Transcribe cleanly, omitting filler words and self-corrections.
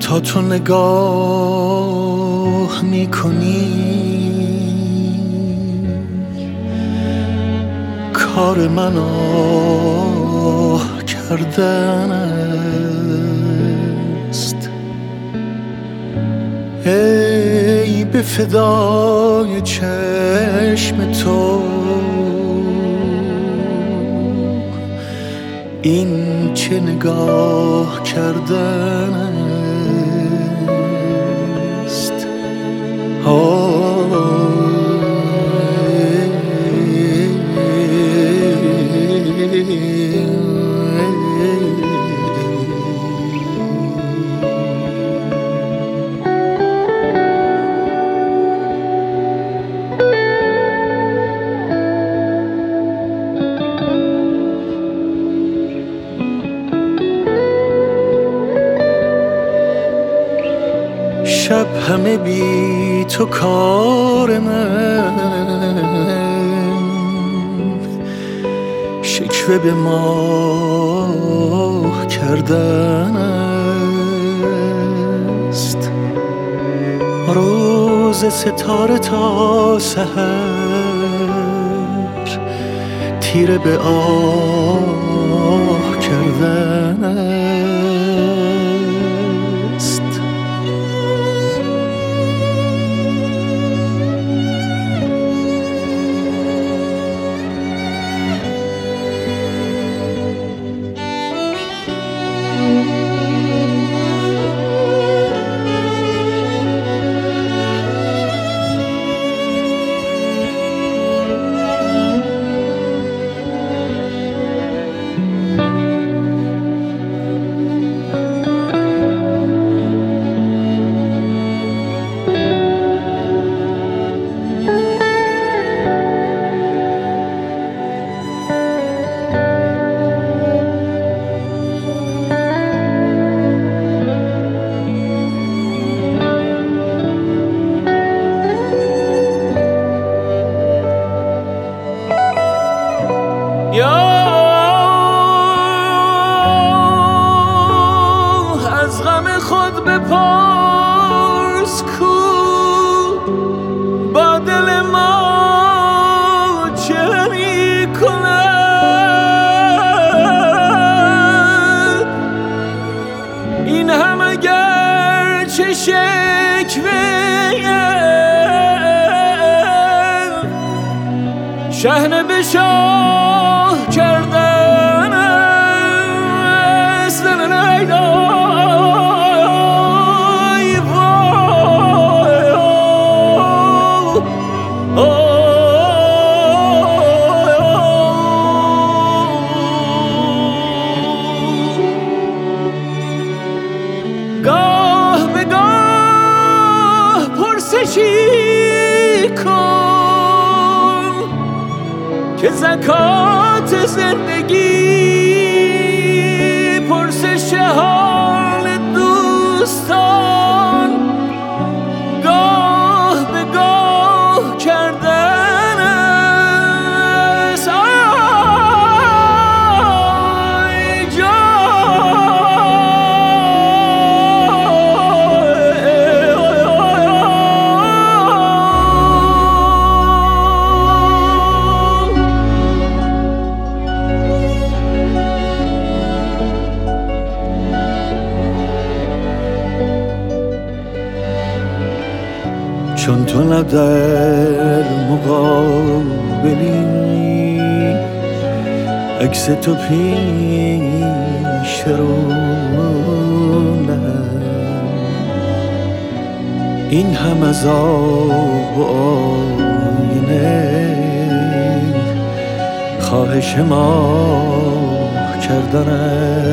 تا تو نگاه میکنی کار من آه کردن است. ای به فدای چشم تو این چه نگاه کردن است. شب همه بی تو کار من شکوه به ماه کردن است. روز ستاره تا سحر تیره به آه کردن است. از غم خود بپرس کو با دل ما چه می کند. این هم اگر چه شکوه شحنه به شاه کردن است. گاه به گاه پرسشی کن که زکات زندگی پرسش حال دوستان گاه به گاه کردن است. آی چون تو نه در مقابلی عکس تو پیش رونم این هم از آب و آینه خواهش ما کردن